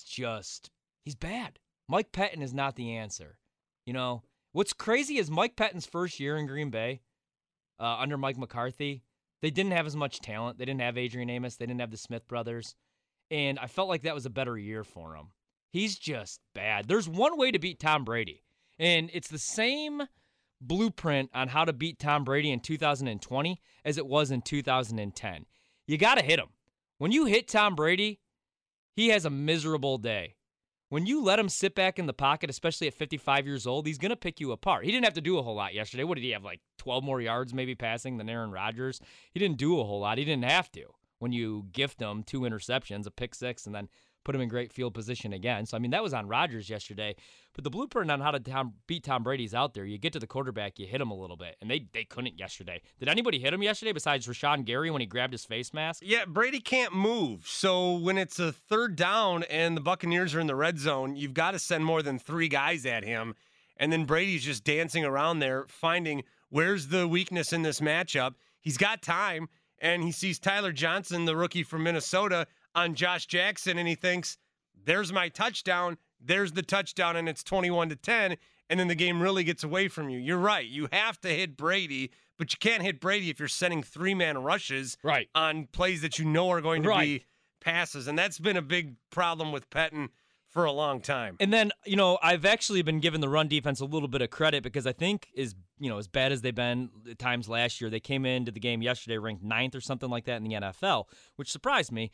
bad. Mike Pettin is not the answer, you know? What's crazy is Mike Pettin's first year in Green Bay under Mike McCarthy, they didn't have as much talent. They didn't have Adrian Amos. They didn't have the Smith brothers. And I felt like that was a better year for him. He's just bad. There's one way to beat Tom Brady, and it's the same blueprint on how to beat Tom Brady in 2020 as it was in 2010. You got to hit him. When you hit Tom Brady, he has a miserable day. When you let him sit back in the pocket, especially at 55 years old, he's going to pick you apart. He didn't have to do a whole lot yesterday. What did he have, like 12 more yards maybe passing than Aaron Rodgers? He didn't do a whole lot. He didn't have to. When you gift him 2 interceptions, a pick 6, and then put him in great field position again. So, I mean, that was on Rodgers yesterday. But the blueprint on how to beat Tom Brady's out there. You get to the quarterback, you hit him a little bit. And they couldn't yesterday. Did anybody hit him yesterday besides Rashawn Gary when he grabbed his face mask? Yeah, Brady can't move. So when it's a 3rd down and the Buccaneers are in the red zone, you've got to send more than 3 guys at him. And then Brady's just dancing around there, finding where's the weakness in this matchup. He's got time, and he sees Tyler Johnson, the rookie from Minnesota, on Josh Jackson, and he thinks, there's my touchdown, there's the touchdown, and it's 21-10, and then the game really gets away from you. You're right. You have to hit Brady, but you can't hit Brady if you're sending 3-man rushes on plays that you know are going to be passes, and that's been a big problem with Pettin for a long time. And then, you know, I've actually been giving the run defense a little bit of credit because I think as bad as they've been at times last year, they came into the game yesterday ranked 9th or something like that in the NFL, which surprised me.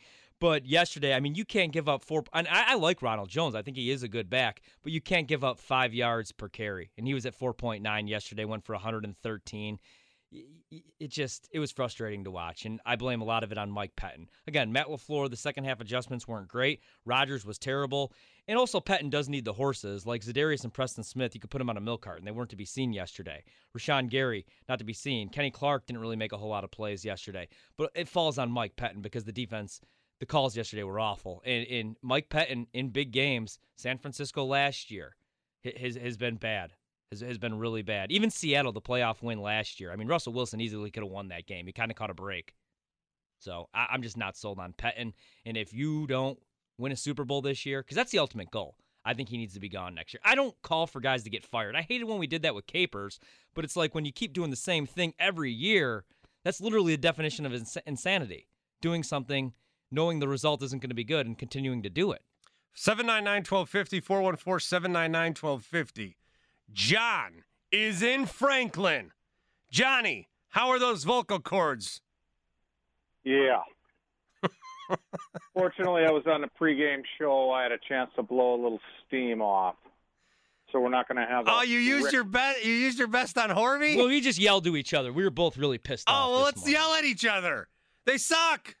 But yesterday, I mean, you can't give up 4. And I like Ronald Jones. I think he is a good back, but you can't give up 5 yards per carry. And he was at 4.9 yesterday, went for 113. It was frustrating to watch, and I blame a lot of it on Mike Pettin. Again, Matt LaFleur, the second half adjustments weren't great. Rodgers was terrible. And also Pettin does need the horses. Like Za'Darius and Preston Smith, you could put them on a milk carton. They weren't to be seen yesterday. Rashawn Gary, not to be seen. Kenny Clark didn't really make a whole lot of plays yesterday. But it falls on Mike Pettin because the defense, the calls yesterday were awful. And Mike Pettin in big games, San Francisco last year, has been bad. Has been really bad. Even Seattle, the playoff win last year. I mean, Russell Wilson easily could have won that game. He kind of caught a break. So I'm just not sold on Pettin. And if you don't win a Super Bowl this year, because that's the ultimate goal, I think he needs to be gone next year. I don't call for guys to get fired. I hated when we did that with Capers, but it's like when you keep doing the same thing every year, that's literally the definition of insanity. Doing something, knowing the result isn't going to be good, and continuing to do it. 799-1250, 414-799-1250. John is in Franklin. Johnny, how are those vocal cords? Yeah. Fortunately, I was on the pregame show. I had a chance to blow a little steam off. So we're not going to have. You used your best. You used your best on Horvey? Well, we just yelled to each other. We were both really pissed off. Oh, well, let's yell at each other. They suck.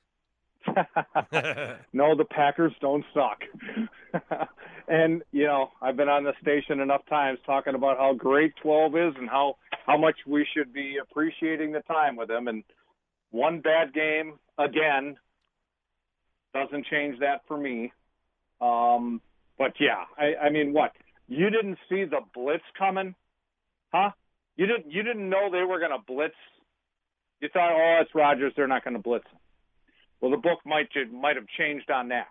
No, the Packers don't suck. And, I've been on the station enough times talking about how great 12 is and how much we should be appreciating the time with them. And one bad game, again, doesn't change that for me. But, yeah, I mean, what? You didn't see the blitz coming? Huh? You didn't know they were going to blitz? You thought, oh, it's Rodgers, they're not going to blitz him. Well, the book might have changed on that.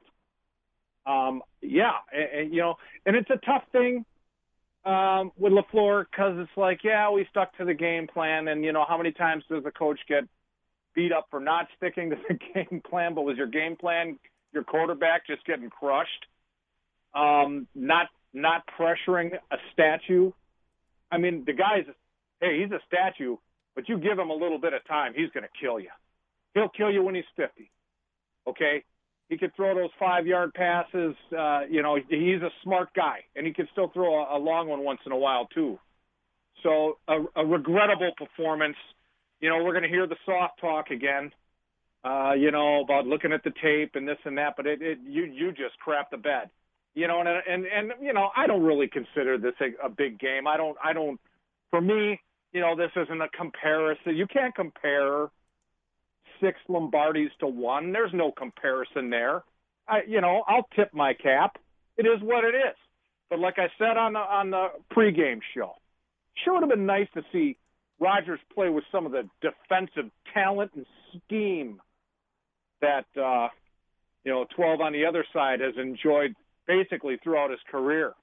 And it's a tough thing with LaFleur because it's like, yeah, we stuck to the game plan, and how many times does a coach get beat up for not sticking to the game plan? But was your game plan your quarterback just getting crushed? Not pressuring a statue. I mean, the guy's, hey, he's a statue, but you give him a little bit of time, he's going to kill you. He'll kill you when he's 50. Okay? He could throw those 5-yard passes. He's a smart guy, and he can still throw a long one once in a while, too. So a regrettable performance. We're going to hear the soft talk again, about looking at the tape and this and that, but you just crap the bed. I don't really consider this a big game. I don't, for me, this isn't a comparison. You can't compare 6 Lombardis to 1. There's no comparison there. I'll tip my cap. It is what it is. But like I said on the pregame show, sure would have been nice to see Rodgers play with some of the defensive talent and scheme that 12 on the other side has enjoyed basically throughout his career.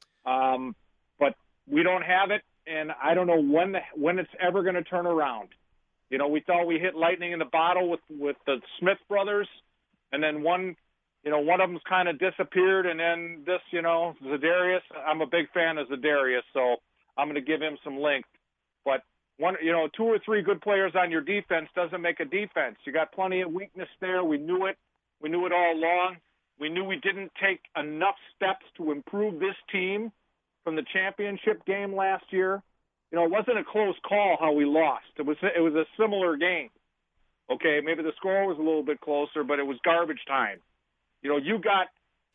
But we don't have it, and I don't know when it's ever going to turn around. We thought we hit lightning in the bottle with the Smith brothers, and then one of them's kind of disappeared, and then this, Za'Darius. I'm a big fan of Za'Darius, so I'm going to give him some length. But 2 or 3 good players on your defense doesn't make a defense. You got plenty of weakness there. We knew it. We knew it all along. We knew we didn't take enough steps to improve this team from the championship game last year. It wasn't a close call how we lost. It was a similar game. Okay, maybe the score was a little bit closer, but it was garbage time. You got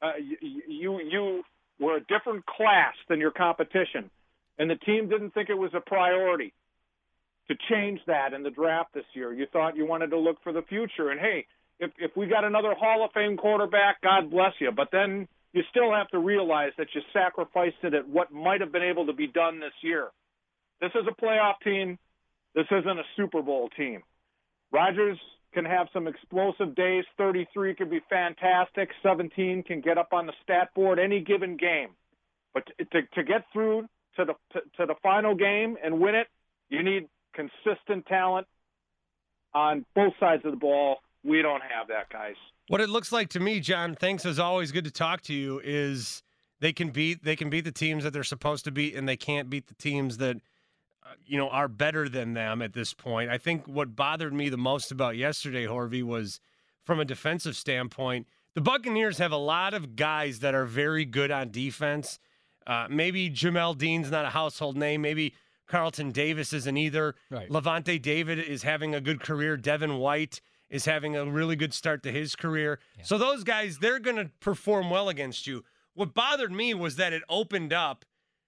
you were a different class than your competition, and the team didn't think it was a priority to change that in the draft this year. You thought you wanted to look for the future, and hey, if we got another Hall of Fame quarterback, God bless you. But then you still have to realize that you sacrificed it at what might have been able to be done this year. This is a playoff team. This isn't a Super Bowl team. Rodgers can have some explosive days. 33 could be fantastic. 17 can get up on the stat board any given game. But to get through to the final game and win it, you need consistent talent on both sides of the ball. We don't have that, guys. What it looks like to me, John, thanks as always, good to talk to you, is they can beat the teams that they're supposed to beat, and they can't beat the teams that are better than them at this point. I think what bothered me the most about yesterday, Horvey, was from a defensive standpoint. The Buccaneers have a lot of guys that are very good on defense. Maybe Jamel Dean's not a household name. Maybe Carlton Davis isn't either. Right. Levante David is having a good career. Devin White is having a really good start to his career. Yeah. So those guys, they're going to perform well against you. What bothered me was that it opened up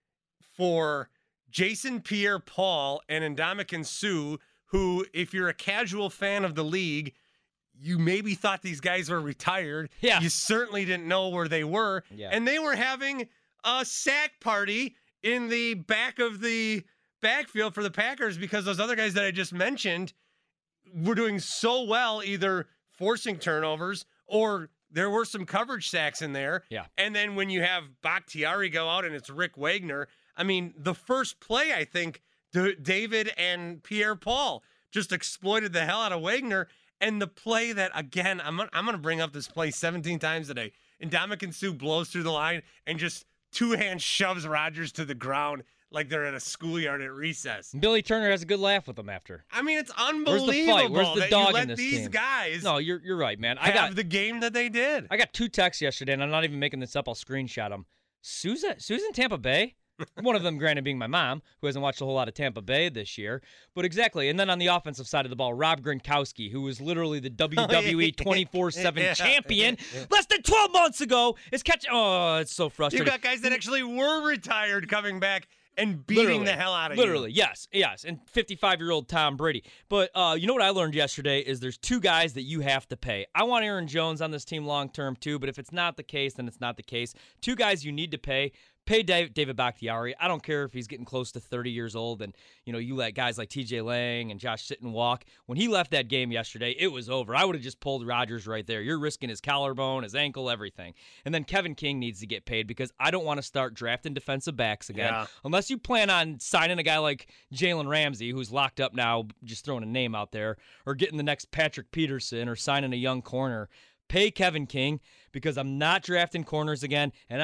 for Jason Pierre-Paul and Ndamukong Suh, who, if you're a casual fan of the league, you maybe thought these guys were retired. Yeah. You certainly didn't know where they were. Yeah. And they were having a sack party in the back of the backfield for the Packers because those other guys that I just mentioned were doing so well, either forcing turnovers or there were some coverage sacks in there. Yeah. And then when you have Bakhtiari go out and it's Rick Wagner, I mean, the first play, I think, David and Pierre-Paul just exploited the hell out of Wagner. And the play that, again, I'm going to bring up this play 17 times today. And Ndamukong Suh blows through the line and just two-hand shoves Rodgers to the ground like they're at a schoolyard at recess. Billy Turner has a good laugh with them after. I mean, it's unbelievable. Where's the fight? Where's the that dog you let in this these game? guys No, you're right, man. have the game that they did. I got 2 texts yesterday, and I'm not even making this up. I'll screenshot them. Susan Tampa Bay? One of them, granted, being my mom, who hasn't watched a whole lot of Tampa Bay this year. But exactly. And then on the offensive side of the ball, Rob Gronkowski, who was literally the WWE 24/7 champion less than 12 months ago, is catching. Oh, it's so frustrating. You got guys that actually were retired coming back and beating the hell out of you. Literally, yes. And 55-year-old Tom Brady. But you know what I learned yesterday is there's 2 guys that you have to pay. I want Aaron Jones on this team long-term too, but if it's not the case, then it's not the case. 2 guys you need to pay. Pay David Bakhtiari. I don't care if he's getting close to 30 years old and, you let guys like TJ Lang and Josh Sitton walk. When he left that game yesterday, it was over. I would have just pulled Rodgers right there. You're risking his collarbone, his ankle, everything. And then Kevin King needs to get paid because I don't want to start drafting defensive backs again. Yeah. Unless you plan on signing a guy like Jalen Ramsey, who's locked up now, just throwing a name out there, or getting the next Patrick Peterson or signing a young corner. Pay Kevin King because I'm not drafting corners again. And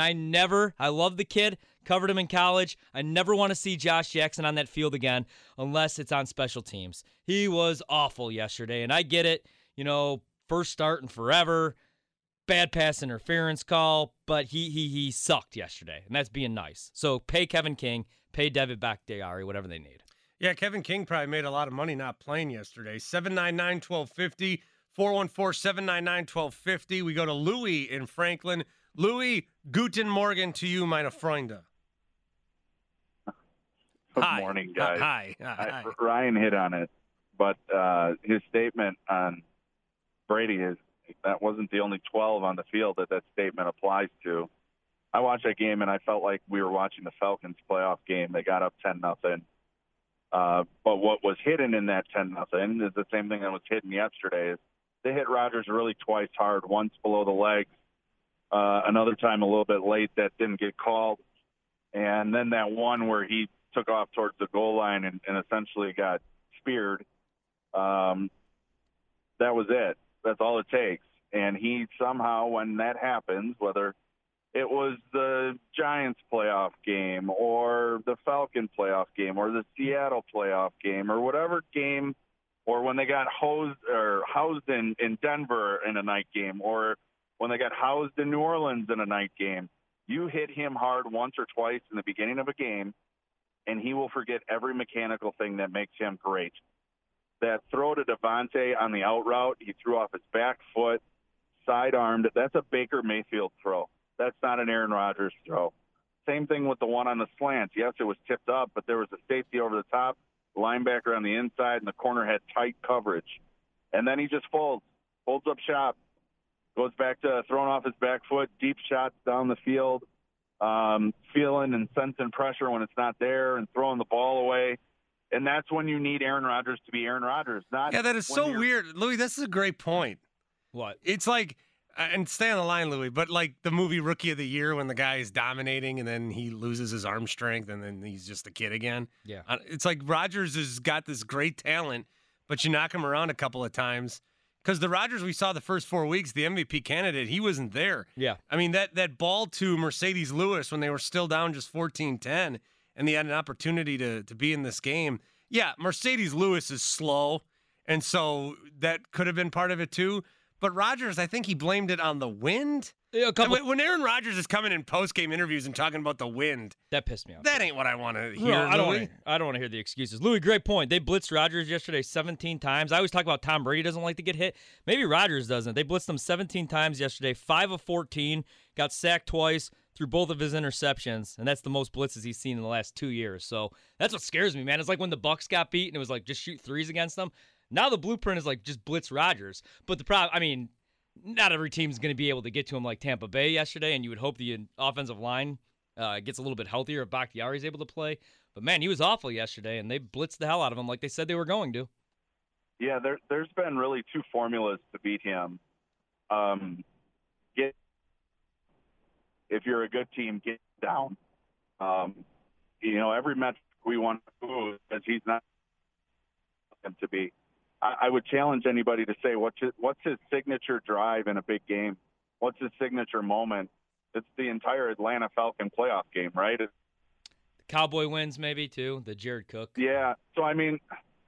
I love the kid, covered him in college. I never want to see Josh Jackson on that field again unless it's on special teams. He was awful yesterday, and I get it. First start in forever, bad pass interference call, but he sucked yesterday, and that's being nice. So pay Kevin King, pay David Bakhtiari, whatever they need. Yeah, Kevin King probably made a lot of money not playing yesterday. 799-1250. 414-799-1250. We go to Louis in Franklin. Louis, guten Morgen to you, meine Freunde. Good morning, guys. Hi. Ryan hit on it, but his statement on Brady is that wasn't the only 12 on the field that statement applies to. I watched that game, and I felt like we were watching the Falcons playoff game. They got up 10-0. But what was hidden in that 10-0 is the same thing that was hidden yesterday. Is they hit Rodgers really twice hard, once below the legs, another time a little bit late that didn't get called, and then that one where he took off towards the goal line and essentially got speared. That was it. That's all it takes. And he somehow, when that happens, whether it was the Giants playoff game or the Falcon playoff game or the Seattle playoff game or whatever game, or when they got housed in Denver in a night game, or when they got housed in New Orleans in a night game, you hit him hard once or twice in the beginning of a game, and he will forget every mechanical thing that makes him great. That throw to Devontae on the out route, he threw off his back foot, side-armed. That's a Baker Mayfield throw. That's not an Aaron Rodgers throw. Same thing with the one on the slants. Yes, it was tipped up, but there was a safety over the top, linebacker on the inside, and the corner had tight coverage. And then he just folds up shop, goes back to throwing off his back foot, deep shots down the field, feeling and sensing pressure when it's not there and throwing the ball away. And that's when you need Aaron Rodgers to be Aaron Rodgers. Yeah, that is so weird. Louis, this is a great point. What? It's like, and stay on the line, Louis, but like the movie Rookie of the Year when the guy is dominating and then he loses his arm strength and then he's just a kid again. Yeah. It's like Rodgers has got this great talent, but you knock him around a couple of times. Because the Rodgers we saw the first 4 weeks, the MVP candidate, he wasn't there. Yeah. I mean, that ball to Mercedes Lewis when they were still down just 14-10 and they had an opportunity to be in this game. Yeah, Mercedes Lewis is slow, and so that could have been part of it too. But Rodgers, I think he blamed it on the wind. Yeah, when Aaron Rodgers is coming in post-game interviews and talking about the wind, that pissed me off. That ain't what I want to hear. No, I don't want to hear the excuses. Louis, great point. They blitzed Rodgers yesterday 17 times. I always talk about Tom Brady doesn't like to get hit. Maybe Rodgers doesn't. They blitzed him 17 times yesterday, 5 of 14, got sacked twice, threw both of his interceptions, and that's the most blitzes he's seen in the last 2 years. So that's what scares me, man. It's like when the Bucs got beat and it was like just shoot threes against them. Now the blueprint is like just blitz Rodgers. But the problem, I mean, not every team's going to be able to get to him like Tampa Bay yesterday, and you would hope the offensive line gets a little bit healthier if Bakhtiari is able to play. But, man, he was awful yesterday, and they blitzed the hell out of him like they said they were going to. Yeah, there's been really two formulas to beat him. If you're a good team, get down. Every metric we want to move, because he's not him to be. I would challenge anybody to say, what's his signature drive in a big game? What's his signature moment? It's the entire Atlanta Falcon playoff game, right? The Cowboy wins maybe, too, the Jared Cook. Yeah. So, I mean,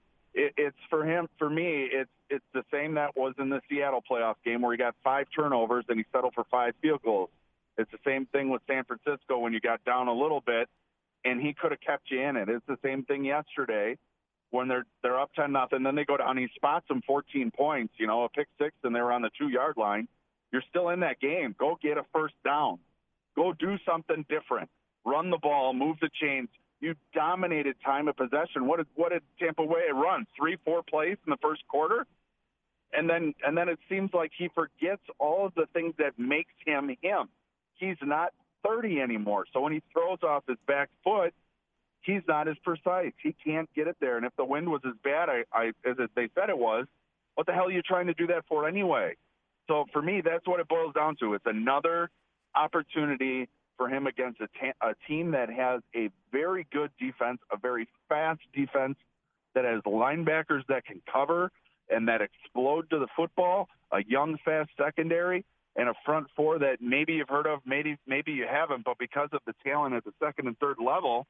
it's for him. For me, it's the same that was in the Seattle playoff game where he got 5 turnovers and he settled for 5 field goals. It's the same thing with San Francisco when you got down a little bit and he could have kept you in it. It's the same thing yesterday. When they're up 10-0, then they go down, he spots them 14 points, a pick 6, and they were on the 2-yard line. You're still in that game. Go get a first down. Go do something different. Run the ball, move the chains. You dominated time of possession. What did Tampa Bay run? 3-4 plays in the first quarter? And then it seems like he forgets all of the things that makes him him. He's not 30 anymore. So when he throws off his back foot, he's not as precise. He can't get it there. And if the wind was as bad as they said it was, what the hell are you trying to do that for anyway? So for me, that's what it boils down to. It's another opportunity for him against a team that has a very good defense, a very fast defense, that has linebackers that can cover and that explode to the football, a young, fast secondary, and a front four that maybe you've heard of, maybe you haven't, but because of the talent at the second and third level,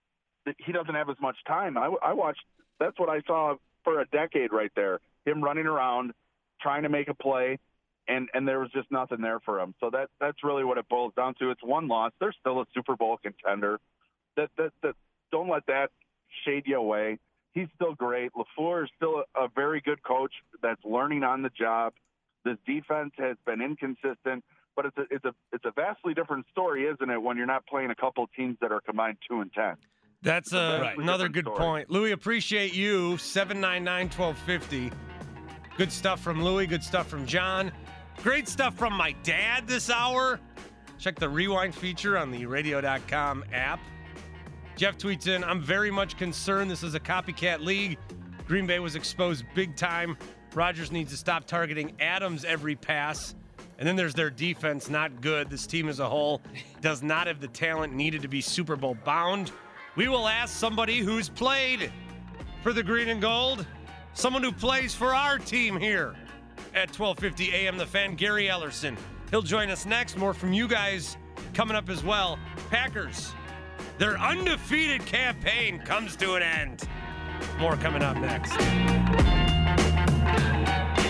he doesn't have as much time. I watched, that's what I saw for a decade right there, him running around, trying to make a play, and there was just nothing there for him. So that's really what it boils down to. It's one loss. They're still a Super Bowl contender. That don't let that shade you away. He's still great. LaFleur is still a very good coach that's learning on the job. This defense has been inconsistent, but it's a vastly different story, isn't it, when you're not playing a couple teams that are combined 2-10. That's another good point. Louis, appreciate you. 799-1250. Good stuff from Louis. Good stuff from John. Great stuff from my dad this hour. Check the rewind feature on the radio.com app. Jeff tweets in, I'm very much concerned this is a copycat league. Green Bay was exposed big time. Rodgers needs to stop targeting Adams every pass. And then there's their defense, not good. This team as a whole does not have the talent needed to be Super Bowl bound. We will ask somebody who's played for the green and gold, someone who plays for our team here at 12:50 a.m. The Fan, Gary Ellerson. He'll join us next. More from you guys coming up as well. Packers, their undefeated campaign comes to an end. More coming up next.